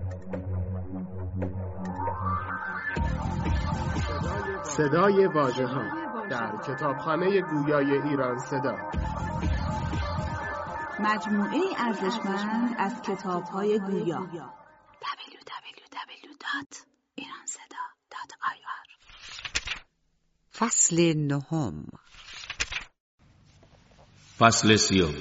صدای واژه‌ها در کتابخانه گویای ایران صدا، مجموعه ارزشمند از کتاب‌های گویا. www.iranseda.ir. فصل نهم. فصل سیوم.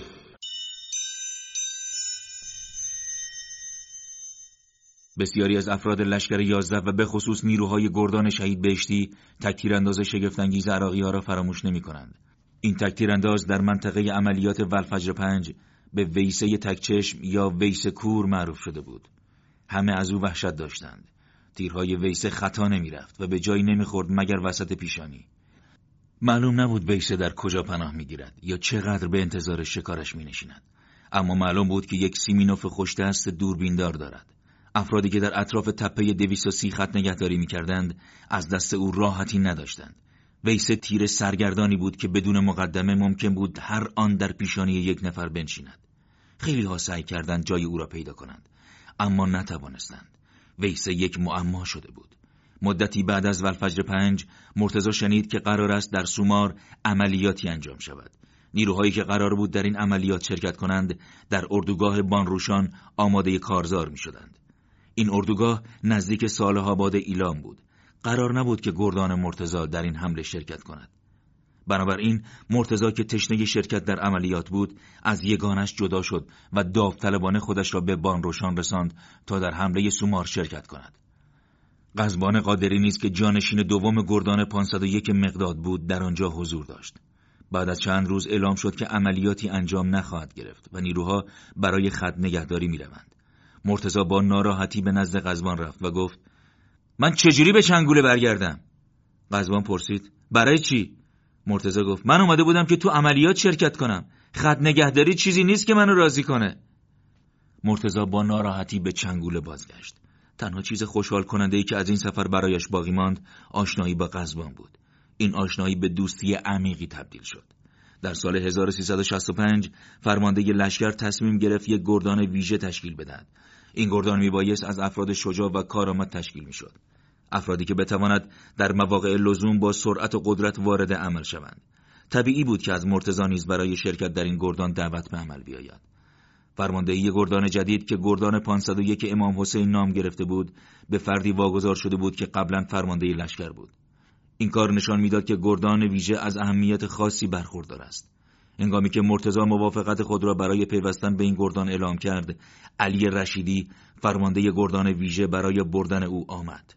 بسیاری از افراد لشکر 11 و به خصوص نیروهای گردان شهید بهشتی تکتیرانداز شگفت‌انگیز عراقی‌ها را فراموش نمی‌کنند. این تکتیرانداز در منطقه عملیات ولفجر 5 به ویسه تکچشم یا ویسه کور معروف شده بود. همه از او وحشت داشتند. تیرهای ویسه خطا نمی‌رفت و به جایی نمی‌خورد مگر وسط پیشانی. معلوم نبود ویسه در کجا پناه می‌گیرد یا چقدر به انتظار شکارش می‌نشیند. اما معلوم بود که یک سیمینوف خوش‌دست دوربیندار دارد. افرادی که در اطراف تپه 230 خط نگهداری می‌کردند از دست او راحتی نداشتند. ویسه تیر سرگردانی بود که بدون مقدمه ممکن بود هر آن در پیشانی یک نفر بنشیند. خیلی ها سعی کردند جای او را پیدا کنند، اما نتوانستند. ویسه یک معما شده بود. مدتی بعد از ولفجر 5 مرتضی شنید که قرار است در سومار عملیاتی انجام شود. نیروهایی که قرار بود در این عملیات شرکت کنند در اردوگاه بانروشان آماده کارزار می‌شدند. این اردوگاه نزدیک صالح آباد ایلام بود. قرار نبود که گردان مرتضی در این حمله شرکت کند. بنابراین مرتضی که تشنه شرکت در عملیات بود از یگانش جدا شد و داوطلبانه خودش را به بانروشان رساند تا در حمله سومار شرکت کند. قزبان قادری نیز که جانشین دوم گردان 501 مقداد بود در آنجا حضور داشت. بعد از چند روز اعلام شد که عملیاتی انجام نخواهد گرفت و نیروها برای خط نگهداری می‌روند. مرتضی با ناراحتی به نزد قزبان رفت و گفت: من چجوری به چنگوله برگردم؟ قزبان پرسید: برای چی؟ مرتضی گفت: من اومده بودم که تو عملیات شرکت کنم. خط نگهداری چیزی نیست که منو راضی کنه. مرتضی با ناراحتی به چنگوله بازگشت. تنها چیز خوشحال کننده‌ای که از این سفر برایش باقی ماند آشنایی با قزبان بود. این آشنایی به دوستی عمیقی تبدیل شد. در سال 1365 فرمانده لشکر تصمیم گرفت یک گردان ویژه تشکیل بدهد. این گردان میبایست از افراد شجاع و کارآمد تشکیل میشد. افرادی که بتواند در مواقع لزوم با سرعت و قدرت وارد عمل شوند. طبیعی بود که از مرتضی نیز برای شرکت در این گردان دعوت به عمل بیاید. فرماندهی گردان جدید که گردان 501 امام حسین نام گرفته بود، به فردی واگذار شده بود که قبلا فرمانده لشکر بود. این کار نشان میداد که گردان ویژه از اهمیت خاصی برخوردار است. هنگامی که مرتضی موافقت خود را برای پیوستن به این گردان اعلام کرد، علی رشیدی فرمانده گردان ویژه برای بردن او آمد.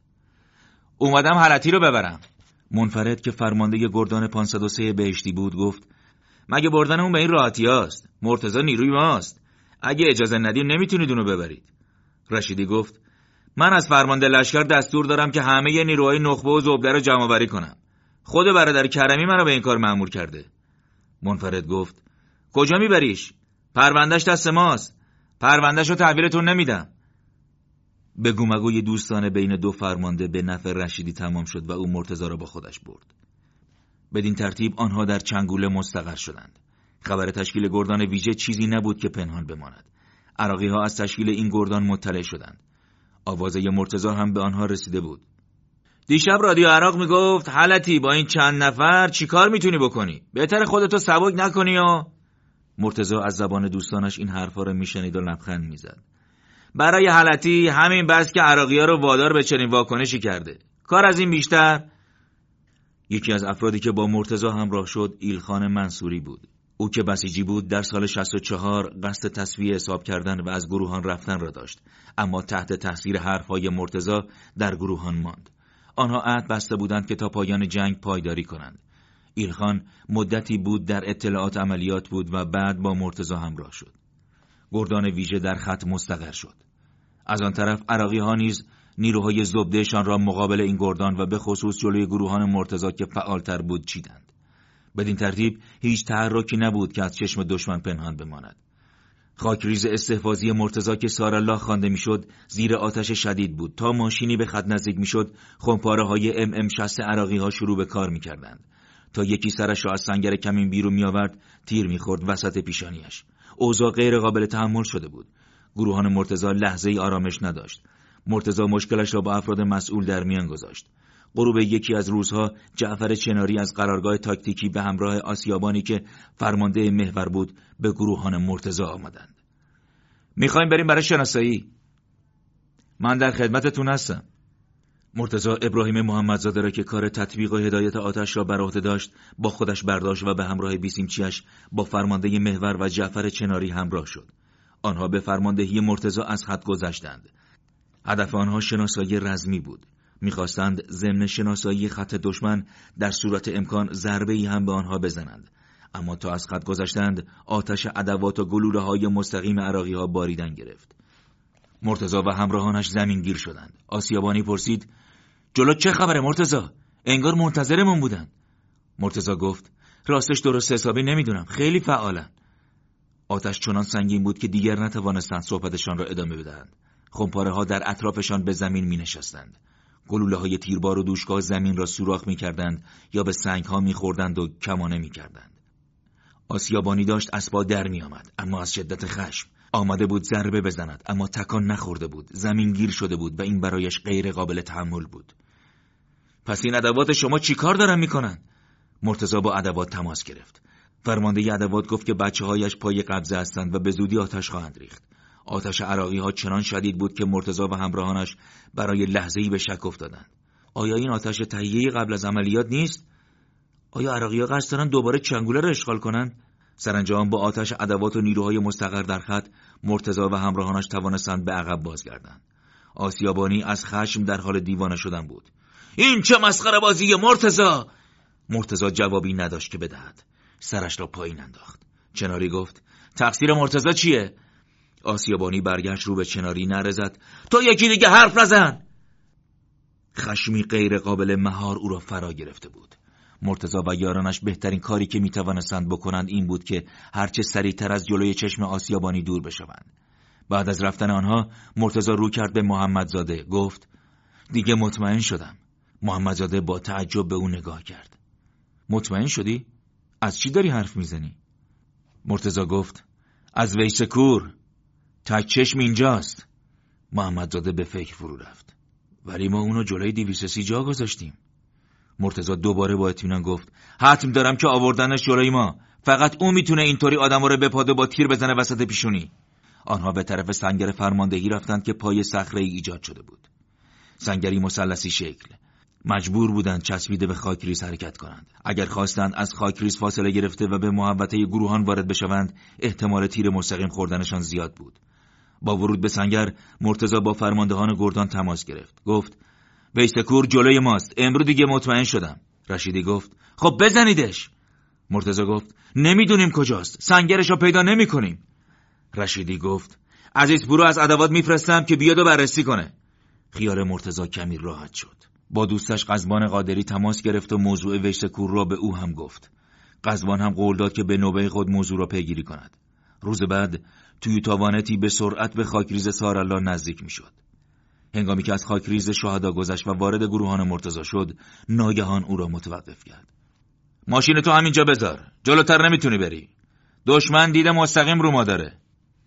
اومدم حلتی رو ببرم. منفرد که فرمانده گردان 503 بهشتی بود گفت: مگه بردن اون به این راحتی هست؟ مرتضی نیروی ماست. اگه اجازه ندیم نمیتونید اونو ببرید. رشیدی گفت: من از فرمانده لشکر دستور دارم که همه نیروهای نخبه و زبده رو جمع آوری کنم. خود برادر کرمی منو به این کار مأمور کرده. منفرد گفت: کجا میبریش؟ پروندهش دست ماست. پروندهش رو تحویلتون نمیدم. بگو مگوی دوستانه بین دو فرمانده به نفع رشیدی تمام شد و او مرتضی را با خودش برد. بدین ترتیب آنها در چنگوله مستقر شدند. خبر تشکیل گردان ویژه چیزی نبود که پنهان بماند. عراقی‌ها از تشکیل این گردان مطلع شدند. آوازه مرتضی هم به آنها رسیده بود. دیشب رادیو عراق میگفت حالتی با این چند نفر چی کار میتونی بکنی؟ بهتر خودتو سبک نکنی و مرتضی از زبان دوستانش این حرفا رو میشنید و لبخند میزد. برای حالتی همین بس که عراقی‌ها رو وادار به چنین واکنشی کرده. کار از این بیشتر. یکی از افرادی که با مرتضی همراه شد ایلخان منصوری بود. او که بسیجی بود در سال 64 قصد تسویه حساب کردن و از گروهان رفتن را داشت، اما تحت تاثیر حرفهای مرتضی در گروهان ماند. آنها عهد بسته بودند که تا پایان جنگ پایداری کنند. ایلخان مدتی بود در اطلاعات عملیات بود و بعد با مرتضی همراه شد. گردان ویژه در خط مستقر شد. از آن طرف عراقی‌ها نیز نیروهای زبدهشان را مقابل این گردان و به خصوص جلوی گروهان مرتضی که فعالتر بود چیدند. بدین ترتیب هیچ تحرکی نبود که از چشم دشمن پنهان بماند. خاکریز استحفاظی مرتضی که سارالله خوانده میشد زیر آتش شدید بود. تا ماشینی به خط نزدیک میشد خمپاره‌های MM60 عراقی‌ها شروع به کار میکردند. تا یکی سرش را از سنگر کمین بیرون میآورد تیر میخورد وسط پیشانیش. اوضاع غیر قابل تحمل شده بود. گروهان مرتضی لحظه‌ای آرامش نداشت. مرتضی مشکلش را با افراد مسئول در میان گذاشت. غروب یکی از روزها جعفر چناری از قرارگاه تاکتیکی به همراه آسیابانی که فرمانده محور بود به گروهان مرتضی آمدند. میخوایم بریم برای شناسایی. من در خدمتتون هستم. مرتضی ابراهیم محمدزاده را که کار تطبیق و هدایت آتش را بر عهده داشت با خودش برداشت و به همراه بیسیمچیش با فرمانده محور و جعفر چناری همراه شد. آنها به فرماندهی مرتضی از حد گذشتند. هدف آنها شناسایی رزمی بود. می‌خواستند ضمن شناسایی خط دشمن در صورت امکان ضربه‌ای هم به آنها بزنند. اما تا از خط گذشتند آتش عدوات و گلوله‌های مستقیم عراقی‌ها باریدن گرفت. مرتضی و همراهانش زمینگیر شدند. آسیابانی پرسید: جلو چه خبره مرتضی؟ انگار منتظرمون بودن. مرتضی گفت: راستش درست حسابی نمیدونم، خیلی فعالن. آتش چنان سنگین بود که دیگر نتوانستند صحبتشان را ادامه بدهند. خمپاره‌ها در اطرافشان به زمین می‌نشستند. گلوله‌های تیربار و دوشگاه زمین را سوراخ می‌کردند یا به سنگ‌ها می‌خوردند و کمانه می‌کردند. آسیابانی داشت اسبا در می‌آمد، اما از شدت خشم. آمده بود ضربه بزند، اما تکان نخورده بود. زمین گیر شده بود و این برایش غیر قابل تحمل بود. پس این ادوات شما چی کار دارن می‌کنن؟ مرتضی با ادوات تماس گرفت. فرمانده ادوات گفت که بچه‌هایش پای قبضه هستند و به زودی آتش خواهند ریخت. آتش عراقی‌ها چنان شدید بود که مرتضی و همراهانش برای لحظه‌ای به شک افتادند. آیا این آتش تهیه قبل از عملیات نیست؟ آیا عراقی‌ها قصد دارن دوباره چنگوله را اشغال کنند؟ سرانجام با آتش ادوات و نیروهای مستقر در خط، مرتضی و همراهانش توانستند به عقب بازگردند. آسیابانی از خشم در حال دیوانه شدن بود. این چه مسخره بازی مرتضی؟ مرتضی جوابی نداشت که بدهد. سرش را پایین انداخت. چناری گفت: تقصیر مرتضی چیه؟ آسیابانی برگشت رو به چناری نعره زد: تو یکی دیگه حرف نزن! خشمی غیر قابل مهار او را فرا گرفته بود. مرتضی و یارانش بهترین کاری که میتوانستند بکنند این بود که هرچه سریعتر از جلوی چشم آسیابانی دور بشوند. بعد از رفتن آنها مرتضی رو کرد به محمدزاده. گفت: دیگه مطمئن شدم. محمدزاده با تعجب به او نگاه کرد. مطمئن شدی؟ از چی داری حرف میزنی؟ مرتضی گفت: از ویسکور. تک چشم اینجاست. محمدزاده به فکر فرو رفت. ولی ما اونو جلوی 230 جا گذاشتیم. مرتضی دوباره با اطمینان گفت: حتم دارم که آوردنش جلوی ما. فقط اون میتونه اینطوری آدمو رو بپاده با تیر بزنه وسط پیشونی. آنها به طرف سنگر فرماندهی رفتند که پای صخره‌ای ایجاد شده بود. سنگری مثلثی شکل. مجبور بودند چسبیده به خاکریز حرکت کنند. اگر خواستند از خاکریز فاصله گرفته و به محوطه گروهان وارد بشوند، احتمال تیر مستقیم خوردنشان زیاد بود. با ورود به سنگر، مرتضی با فرماندهان گردان تماس گرفت. گفت: ویسکور جلوی ماست. امروز دیگه مطمئن شدم. رشیدی گفت: خب بزنیدش. مرتضی گفت: نمیدونیم کجاست. سنگرش رو پیدا نمی‌کنیم. رشیدی گفت: عزیزپور رو از ادوات میفرستم که بیاد و بررسی کنه. خیال مرتضی کمی راحت شد. با دوستش قزبان قادری تماس گرفت و موضوع ویسکور را به او هم گفت. قزبان هم قول داد که به نوبه خود موضوع را پیگیری کند. روز بعد توی توانتی به سرعت به خاکریز سارالله نزدیک میشد. هنگامی که از خاکریز شهدا گذشت و وارد گروهان مرتضی شد، ناگهان او را متوقف کرد. ماشین تو همینجا بذار. جلوتر نمیتونی بری. دشمن دیده مستقیم رو ما داره.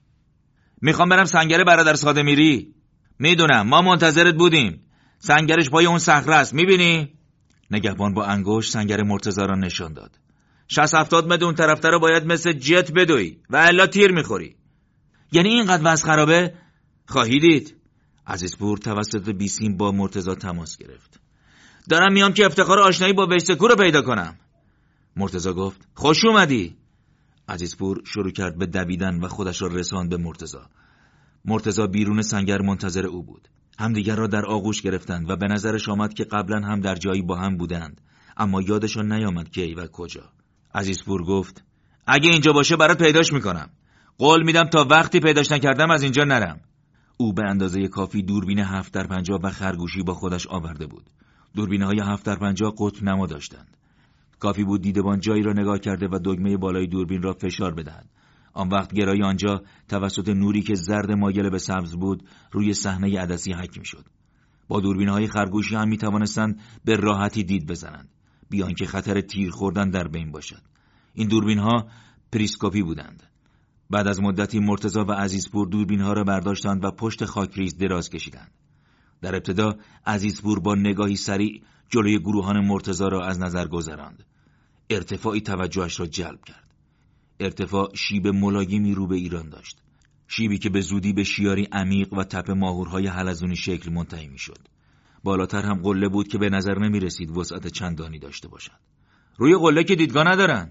میخوام برم سنگر برادر ساده میری. میدونم، ما منتظرت بودیم. سنگرش پای اون صخره است، میبینی؟ نگهبان با انگشت سنگر مرتضی را نشان داد. 60-70 متر اون طرف‌تر رو باید مثل جت بدوی و الا تیر میخوری. یعنی اینقدر وضع خرابه؟ خواهی دید. عزیزپور توسط بیسیم با مرتضی تماس گرفت. دارم میام که افتخار آشنایی با ویسکور رو پیدا کنم. مرتضی گفت: خوش اومدی. عزیزپور شروع کرد به دویدن و خودش را رساند به مرتضی. مرتضی بیرون سنگر منتظر او بود. همدیگر را در آغوش گرفتند و به نظرش آمد که قبلا هم در جایی با هم بودند، اما یادشان نیامد کی و کجا. عزیزپور گفت: اگه اینجا باشه برات پیداش میکنم. قول میدم تا وقتی پیداش نکردم از اینجا نرم. او به اندازه کافی دوربین 7x50 و خرگوشی با خودش آورده بود. دوربین‌های 7x50 قطب نما داشتند. کافی بود دیدبان جایی را نگاه کرده و دکمه بالای دوربین را فشار بدهد. آن وقت گرای آنجا توسط نوری که زرد مایل به سبز بود روی صحنه عدسی حک می‌شد. با دوربین‌های خرگوشی هم می‌توانستند به راحتی دید بزنند، بی آنکه خطر تیر خوردن در بین باشد. این دوربین‌ها پریسکوپی بودند. بعد از مدتی مرتضی و عزیزپور دوربین‌ها را برداشتند و پشت خاکریز دراز کشیدند. در ابتدا عزیزپور با نگاهی سریع جلوی گروهان مرتضی را از نظر گذراند. ارتفاعی توجهش را جلب کرد. ارتفاع شیب ملایمی رو به ایران داشت. شیبی که به زودی به شیاری عمیق و تپه ماهورهای حلزونی شکل منتهی می‌شد. بالاتر هم قله بود که به نظر نمی‌رسید وسعت چندانی داشته باشد. روی قله که دیدگاه ندارن؟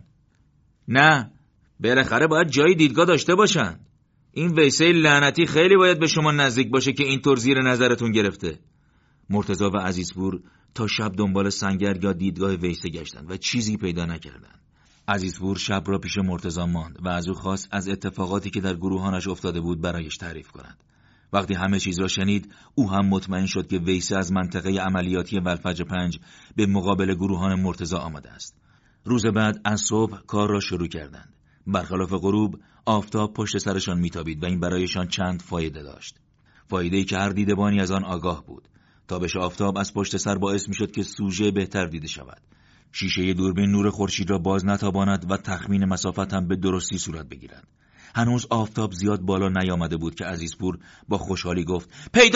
نه، بالاخره باید جایی دیدگاه داشته باشن. این ویسه لعنتی خیلی باید به شما نزدیک باشه که اینطور زیر نظرتون گرفته. مرتضی و عزیزپور تا شب دنبال سنگر یا دیدگاه ویسه گشتند و چیزی پیدا نکردند. عزیزپور شب را پیش مرتضی ماند و از او خواست از اتفاقاتی که در گروهانش افتاده بود برایش تعریف کند. وقتی همه چیز را شنید، او هم مطمئن شد که ویسه از منطقه عملیاتی ولفجر 5 به مقابل گروهان مرتضی آمده است. روز بعد از صبح کار را شروع کردند. برخلاف غروب، آفتاب پشت سرشان میتابید و این برایشان چند فایده داشت. فایده‌ای که هر دیدبانی از آن آگاه بود. تابش آفتاب از پشت سر باعث میشد که سوژه بهتر دیده شود. شیشه دوربین نور خورشید را باز نتاباند و تخمین مسافت هم به درستی صورت بگیرد. هنوز آفتاب زیاد بالا نیامده بود که عزیزپور با خوشحالی گفت: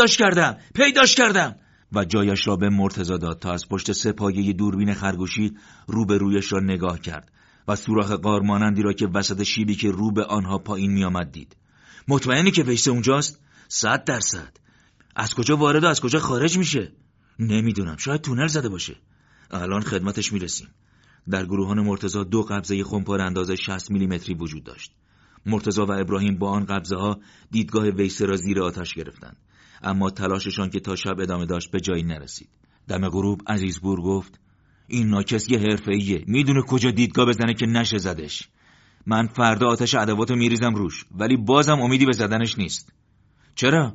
پیداش کردم و جایش را به مرتضی داد تا از پشت سه پایه دوربین خرگوشی روبرویش را نگاه کرد و سوراخ غار مانندی را که وسط شیبی که رو به آنها پایین می آمد دید. مطمئنی که ویسه اونجاست؟ 100%. از کجا وارد و از کجا خارج میشه؟ نمیدونم، شاید تونل زده باشه. الان خدمتش میرسیم. در گروهان مرتضی 2 قبضه خمپاره اندازه 60 میلیمتری وجود داشت. مرتضی و ابراهیم با آن قبضه ها دیدگاه ویسه را زیر آتش گرفتند، اما تلاششان که تا شب ادامه داشت به جایی نرسید. دم غروب عزیزپور گفت: این ناکس یه حرفه‌ایه، میدونه کجا دیدگاه بزنه که نشه زدش. من فردا آتش ادواتو میریزم روش، ولی بازم امیدی به زدنش نیست. چرا؟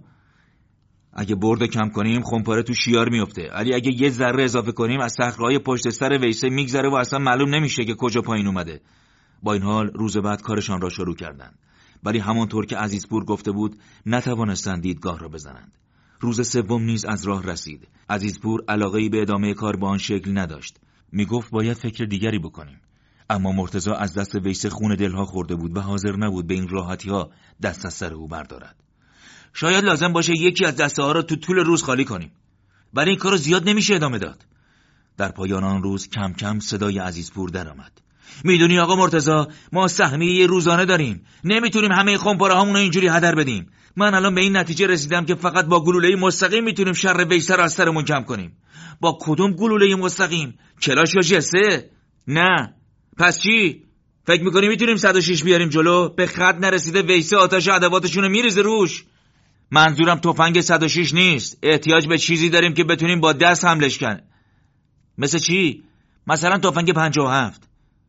اگه برد کم کنیم خمپاره تو شیار میفته، ولی اگه یه ذره اضافه کنیم از صخره‌های پشت سر ویسه میگذره و اصلا معلوم نمیشه که کجا پایین اومده. با این حال روز بعد کارشان را شروع کردند، ولی همانطور که عزیزپور گفته بود نتوانستند دیدگاه را بزنند. روز سوم نیز از راه رسید. عزیزپور علاقه‌ای به ادامه کار با آن شکل نداشت. میگفت باید فکر دیگری بکنیم. اما مرتضی از دست ویسه خون دلها خورده بود و حاضر نبود به این راحتی‌ها دست از سر او بردارد. شاید لازم باشه یکی از دسته ها رو تو طول روز خالی کنیم. برای این کارو زیاد نمیشه ادامه داد. در پایان آن روز کم کم صدای عزیزپور درآمد: میدونی آقا مرتضی، ما سهمیه روزانه داریم. نمیتونیم همه خمپاره هامون رو اینجوری هدر بدیم. من الان به این نتیجه رسیدم که فقط با گلوله مستقیم میتونیم شر ویسه رو از سرمون کم کنیم. با کدوم گلوله مستقیم؟ کلاش یا جسه؟ نه. پس چی؟ فکر میکنی میتونیم 106 بیاریم جلو؟ به خط نرسیده ویسه آتش ادواتشونو میریزه روش. منظورم تفنگ 106 نیست. احتیاج به چیزی داریم که بتونیم با دست حملش کنیم. مثل چی؟ مثلا تفنگ 57.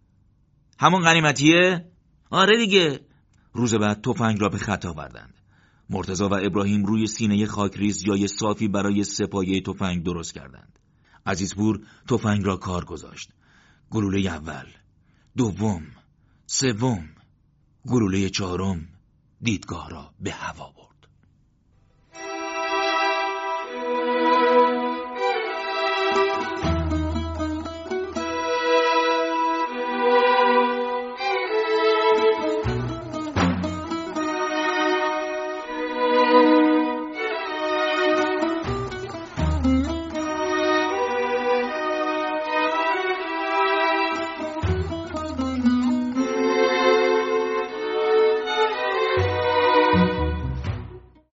همون غنیمتیه؟ آره دیگه. روز بعد تفنگ را به خط آوردند. مرتضی و ابراهیم روی سینه خاکریز یای صافی برای سپایه تفنگ درست کردند. عزیزپور تفنگ را کار گذاشت. گلوله اول، دوم، سوم، گلوله چهارم دیدگاه را به هوا